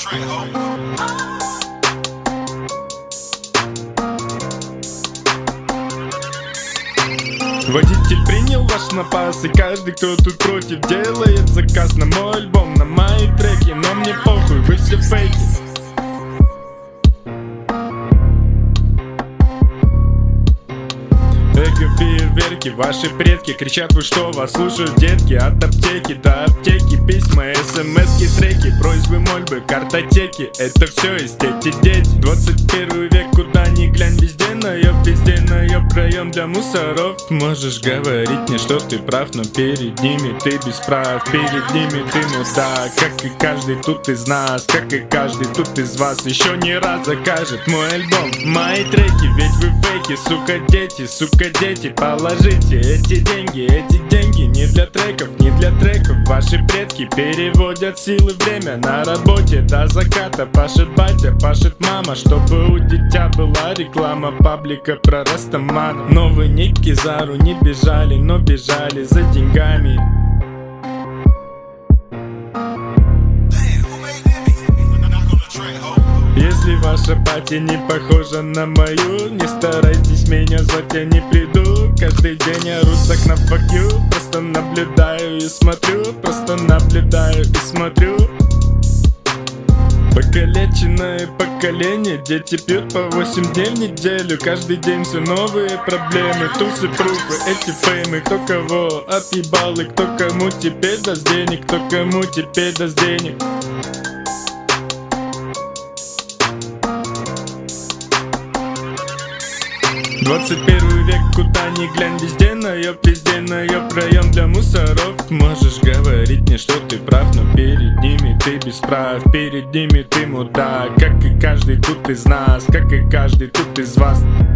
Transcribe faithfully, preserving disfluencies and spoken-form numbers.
Водитель принял ваш напас, и каждый, кто тут против, делает заказ на мой альбом, на мои треки. Но мне похуй, вы все фейки. Эго-фейерверки, ваши предки кричат, вы что, вас слушают детки. От аптеки до аптеки, письма, смс-ки, треки, просьбы, мольбы, картотеки. Это все есть эти дети. Двадцать первый век, куда ни глянь, везде наеб, везде наеб, район для мусоров. Можешь говорить мне, что ты прав, но перед ними ты без прав. Перед ними ты мудак, как и каждый тут из нас, как и каждый тут из вас еще не раз закажет мой альбом, мои треки. Ведь вы фейки, сука, дети, сука, дети, положите эти деньги, эти деньги не для треков, не для треков. Ваши предки переводят силы, время на работе до заката. Пашет батя, пашет мама, чтобы у дитя была реклама паблика про Растамана. Но вы не к Кизару не бежали, но бежали за деньгами. Если ваша пати не похожа на мою, не старайтесь меня звать, я не приду. Каждый день ору так на fuck you. Просто наблюдаю и смотрю, просто наблюдаю и смотрю. Покалеченное поколение, дети пьют по восемь дней в неделю. Каждый день все новые проблемы, тусы, пруфы, эти феймы. Кто кого отъебал и кто кому теперь даст денег, кто кому теперь даст денег. Двадцать первый век, куда ни глянь, везде наеб, везде наеб, район для мусоров. Можешь говорить мне, что ты прав, но перед ними ты без прав. Перед ними ты мудак, как и каждый тут из нас, как и каждый тут из вас.